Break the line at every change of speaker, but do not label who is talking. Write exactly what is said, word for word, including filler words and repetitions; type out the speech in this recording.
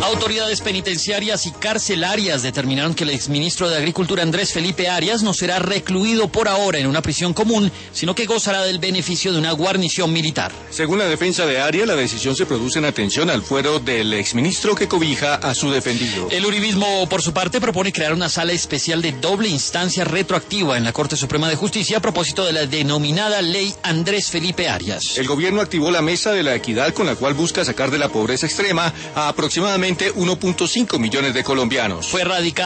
Autoridades penitenciarias y carcelarias determinaron que el exministro de Agricultura Andrés Felipe Arias no será recluido por ahora en una prisión común, sino que gozará del beneficio de una guarnición militar.
Según la defensa de Arias, la decisión se produce en atención al fuero del exministro que cobija a su defendido.
El uribismo, por su parte, propone crear una sala especial de doble instancia retroactiva en la Corte Suprema de Justicia a propósito de la denominada Ley Andrés Felipe Arias.
El gobierno activó la Mesa de la Equidad, con la cual busca sacar de la pobreza extrema a aproximadamente uno punto cinco millones de colombianos.
Fue radicada